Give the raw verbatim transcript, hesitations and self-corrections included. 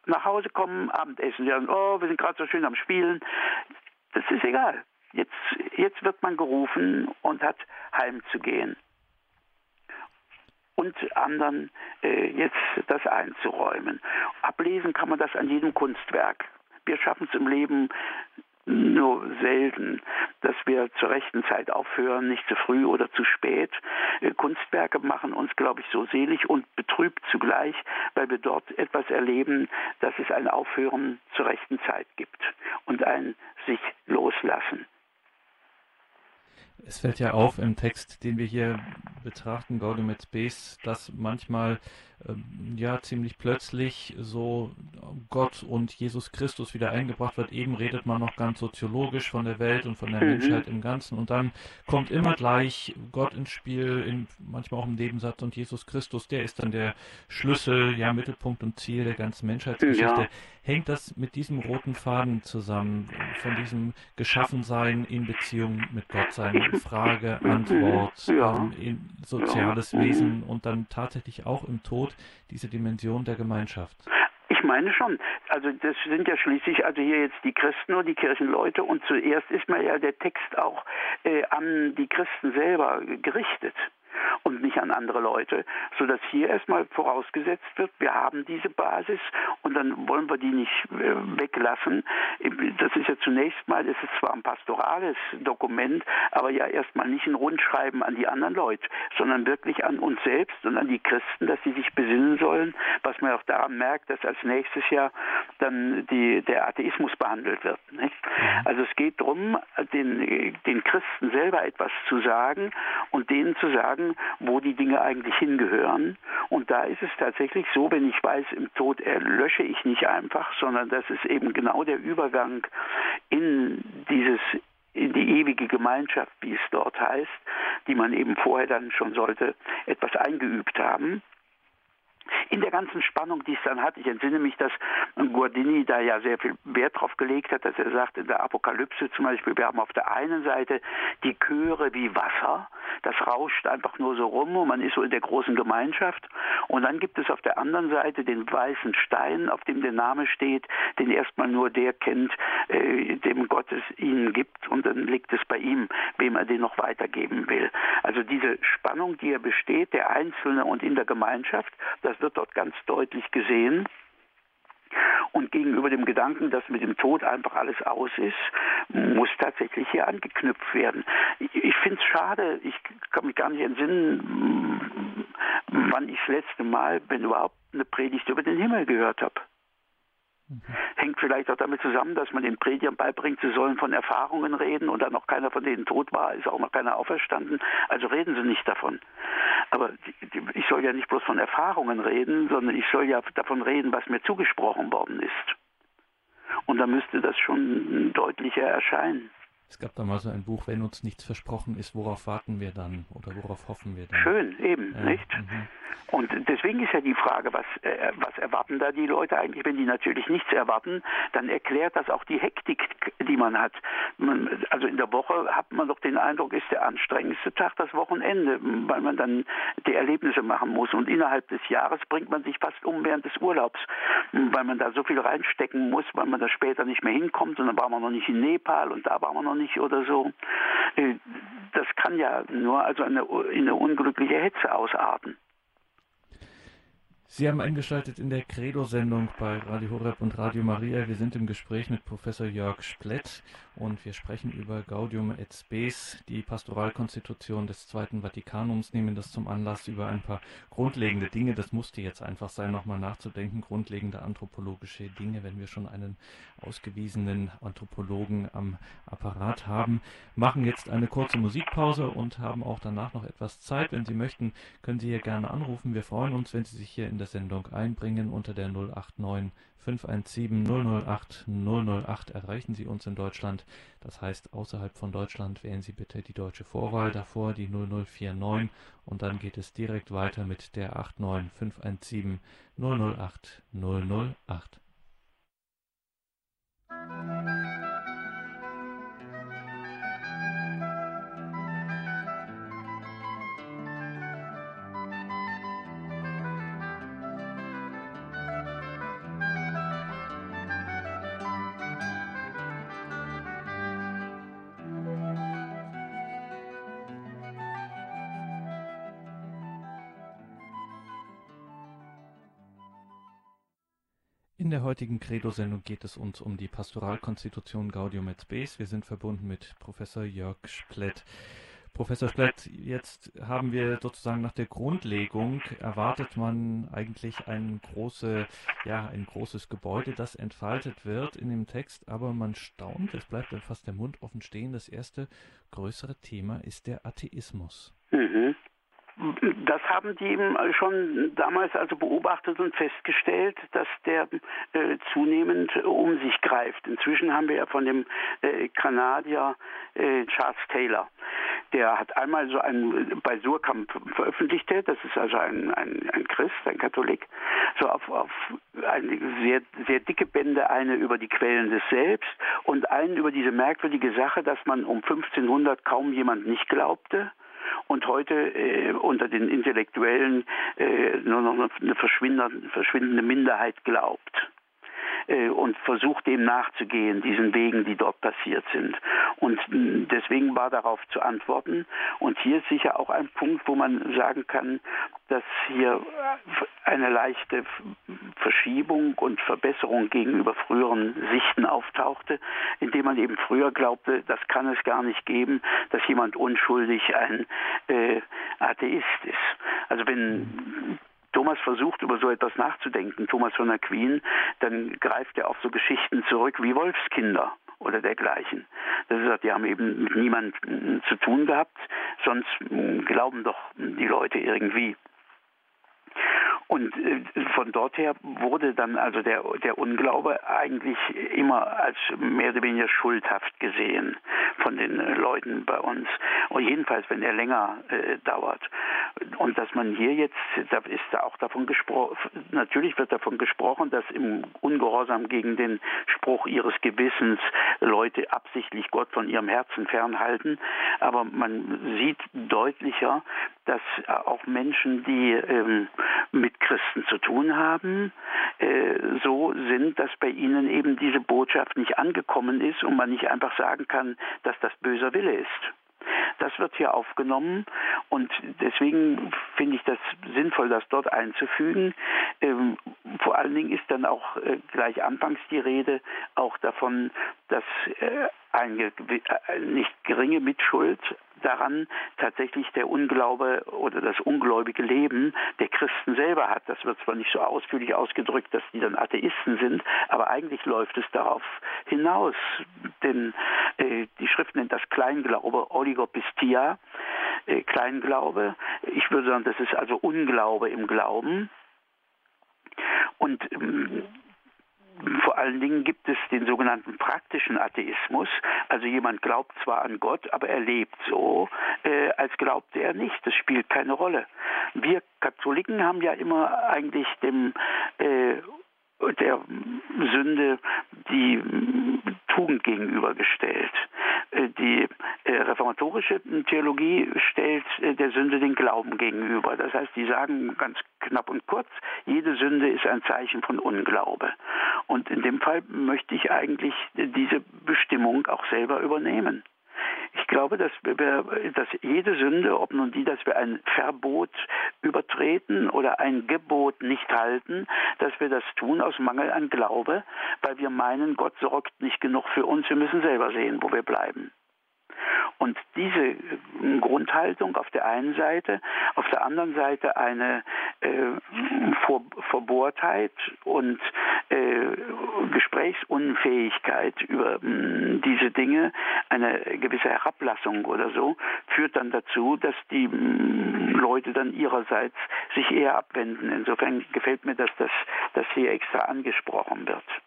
nach Hause kommen, Abendessen. Sie sagen, oh, wir sind gerade so schön am Spielen. Das ist egal. Jetzt, jetzt wird man gerufen und hat heimzugehen. Und anderen äh, jetzt das einzuräumen. Ablesen kann man das an jedem Kunstwerk. Wir schaffen es im Leben nur selten, dass wir zur rechten Zeit aufhören, nicht zu früh oder zu spät. Äh, Kunstwerke machen uns, glaube ich, so selig und betrübt zugleich, weil wir dort etwas erleben, dass es ein Aufhören zur rechten Zeit gibt und ein sich loslassen. Es fällt ja auf im Text, den wir hier betrachten, Gaudium et Spes, dass manchmal ähm, ja ziemlich plötzlich so Gott und Jesus Christus wieder eingebracht wird. Eben redet man noch ganz soziologisch von der Welt und von der Mhm. Menschheit im Ganzen und dann kommt immer gleich Gott ins Spiel, in, manchmal auch im Nebensatz, und Jesus Christus, der ist dann der Schlüssel, ja Mittelpunkt und Ziel der ganzen Menschheitsgeschichte. Ja. Hängt das mit diesem roten Faden zusammen, von diesem Geschaffensein in Beziehung mit Gott sein, Frage, Antwort, Ja. ähm, in soziales Ja. Wesen und dann tatsächlich auch im Tod diese Dimension der Gemeinschaft? Ich meine schon. Also das sind ja schließlich also hier jetzt die Christen und die Kirchenleute und zuerst ist mir ja der Text auch äh, an die Christen selber gerichtet und nicht an andere Leute, sodass hier erstmal vorausgesetzt wird, wir haben diese Basis und dann wollen wir die nicht äh, weglassen. Das ist ja zunächst mal, es ist zwar ein pastorales Dokument, aber ja erstmal nicht ein Rundschreiben an die anderen Leute, sondern wirklich an uns selbst und an die Christen, dass sie sich besinnen sollen, was man auch daran merkt, dass als nächstes Jahr dann die, der Atheismus behandelt wird. Nicht? Also es geht darum, den, den Christen selber etwas zu sagen und denen zu sagen, wo die Dinge eigentlich hingehören. Und da ist es tatsächlich so, wenn ich weiß, im Tod erlösche ich nicht einfach, sondern das ist eben genau der Übergang in dieses in die ewige Gemeinschaft, wie es dort heißt, die man eben vorher dann schon sollte etwas eingeübt haben. In der ganzen Spannung, die es dann hat, ich entsinne mich, dass Guardini da ja sehr viel Wert drauf gelegt hat, dass er sagt, in der Apokalypse zum Beispiel, wir haben auf der einen Seite die Chöre wie Wasser, das rauscht einfach nur so rum und man ist so in der großen Gemeinschaft. Und dann gibt es auf der anderen Seite den weißen Stein, auf dem der Name steht, den erstmal nur der kennt, äh, dem Gott es ihnen gibt, und dann liegt es bei ihm, wem er den noch weitergeben will. Also diese Spannung, die ja besteht, der Einzelne und in der Gemeinschaft, das wird dort ganz deutlich gesehen. Und gegenüber dem Gedanken, dass mit dem Tod einfach alles aus ist, muss tatsächlich hier angeknüpft werden. Ich, ich finde es schade, ich kann mich gar nicht entsinnen, wann ich das letzte Mal, wenn überhaupt, eine Predigt über den Himmel gehört habe. Mhm. Hängt vielleicht auch damit zusammen, dass man den Predigern beibringt, sie sollen von Erfahrungen reden und dann noch keiner von denen tot war, ist auch noch keiner auferstanden, also reden sie nicht davon. Aber ich soll ja nicht bloß von Erfahrungen reden, sondern ich soll ja davon reden, was mir zugesprochen worden ist. Und da müsste das schon deutlicher erscheinen. Es gab da mal so ein Buch, wenn uns nichts versprochen ist, worauf warten wir dann oder worauf hoffen wir dann? Schön, eben, ja, nicht? Mhm. Und deswegen ist ja die Frage, was, äh, was erwarten da die Leute eigentlich? Wenn die natürlich nichts erwarten, dann erklärt das auch die Hektik, die man hat. Man, also in der Woche hat man doch den Eindruck, ist der anstrengendste Tag das Wochenende, weil man dann die Erlebnisse machen muss. Und innerhalb des Jahres bringt man sich fast um während des Urlaubs, weil man da so viel reinstecken muss, weil man da später nicht mehr hinkommt und dann war man noch nicht in Nepal und da war man noch nicht oder so. Das kann ja nur also eine, in eine unglückliche Hetze ausarten. Sie haben eingeschaltet in der Credo-Sendung bei Radio Horeb und Radio Maria. Wir sind im Gespräch mit Professor Jörg Splett und wir sprechen über Gaudium et Spes, die Pastoralkonstitution des Zweiten Vatikanums, nehmen das zum Anlass, über ein paar grundlegende Dinge, das musste jetzt einfach sein, nochmal nachzudenken, grundlegende anthropologische Dinge, wenn wir schon einen ausgewiesenen Anthropologen am Apparat haben. Machen jetzt eine kurze Musikpause und haben auch danach noch etwas Zeit. Wenn Sie möchten, können Sie hier gerne anrufen. Wir freuen uns, wenn Sie sich hier in der Sendung einbringen. Unter der null acht neun fünf eins sieben null null acht null null acht erreichen Sie uns in Deutschland. Das heißt, außerhalb von Deutschland wählen Sie bitte die deutsche Vorwahl, davor die null null vier neun und dann geht es direkt weiter mit der acht neun fünf eins sieben null null acht null null acht. In der heutigen Credo-Sendung geht es uns um die Pastoralkonstitution Gaudium et Spes. Wir sind verbunden mit Professor Jörg Splett. Professor Splett, jetzt haben wir sozusagen nach der Grundlegung, erwartet man eigentlich ein, große, ja, ein großes Gebäude, das entfaltet wird in dem Text, aber man staunt, es bleibt dann fast der Mund offen stehen. Das erste größere Thema ist der Atheismus. Mhm. Das haben die eben schon damals also beobachtet und festgestellt, dass der äh, zunehmend um sich greift. Inzwischen haben wir ja von dem äh, Kanadier äh, Charles Taylor, der hat einmal so ein, bei Surkamp veröffentlicht, das ist also ein, ein, ein Christ, ein Katholik, so auf, auf eine sehr, sehr dicke Bände, eine über die Quellen des Selbst und einen über diese merkwürdige Sache, dass man um fünfzehnhundert kaum jemand nicht glaubte. Und heute äh, unter den Intellektuellen äh, nur noch eine verschwindende, verschwindende Minderheit glaubt äh, und versucht dem nachzugehen, diesen Wegen, die dort passiert sind. Und mh, deswegen war darauf zu antworten. Und hier ist sicher auch ein Punkt, wo man sagen kann, dass hier eine leichte Verschiebung und Verbesserung gegenüber früheren Sichten auftauchte, indem man eben früher glaubte, das kann es gar nicht geben, dass jemand unschuldig ein äh, Atheist ist. Also wenn Thomas versucht, über so etwas nachzudenken, Thomas von Aquin, dann greift er auf so Geschichten zurück wie Wolfskinder oder dergleichen. Das ist, die haben eben mit niemandem zu tun gehabt, sonst glauben doch die Leute irgendwie. Und äh, von dort her wurde dann also der, der Unglaube eigentlich immer als mehr oder weniger schuldhaft gesehen von den äh, Leuten bei uns. Und jedenfalls, wenn er länger äh, dauert. Und dass man hier jetzt, da ist da auch davon gesprochen, natürlich wird davon gesprochen, dass im Ungehorsam gegen den Spruch ihres Gewissens Leute absichtlich Gott von ihrem Herzen fernhalten. Aber man sieht deutlicher, dass auch Menschen, die ähm, mit Christen zu tun haben, äh, so sind, dass bei ihnen eben diese Botschaft nicht angekommen ist und man nicht einfach sagen kann, dass das böser Wille ist. Das wird hier aufgenommen und deswegen finde ich das sinnvoll, das dort einzufügen. Ähm, vor allen Dingen ist dann auch äh, gleich anfangs die Rede auch davon, dass äh, eine äh, nicht geringe Mitschuld daran tatsächlich der Unglaube oder das ungläubige Leben der Christen selber hat. Das wird zwar nicht so ausführlich ausgedrückt, dass die dann Atheisten sind, aber eigentlich läuft es darauf hinaus. Denn äh, die Schrift nennt das Kleinglaube, Oligopistia, äh, Kleinglaube. Ich würde sagen, das ist also Unglaube im Glauben. Und ähm, vor allen Dingen gibt es den sogenannten praktischen Atheismus. Also jemand glaubt zwar an Gott, aber er lebt so, äh, als glaubte er nicht. Das spielt keine Rolle. Wir Katholiken haben ja immer eigentlich dem äh, der Sünde die Tugend gegenübergestellt. Die reformatorische Theologie stellt der Sünde den Glauben gegenüber. Das heißt, die sagen ganz knapp und kurz, jede Sünde ist ein Zeichen von Unglaube. Und in dem Fall möchte ich eigentlich diese Bestimmung auch selber übernehmen. Ich glaube, dass, wir, dass jede Sünde, ob nun die, dass wir ein Verbot übertreten oder ein Gebot nicht halten, dass wir das tun aus Mangel an Glaube, weil wir meinen, Gott sorgt nicht genug für uns, wir müssen selber sehen, wo wir bleiben. Und diese Grundhaltung auf der einen Seite, auf der anderen Seite eine äh, Vor Verbohrtheit und äh, Gesprächsunfähigkeit über mh, diese Dinge, eine gewisse Herablassung oder so, führt dann dazu, dass die mh, Leute dann ihrerseits sich eher abwenden. Insofern gefällt mir, dass das dass hier extra angesprochen wird.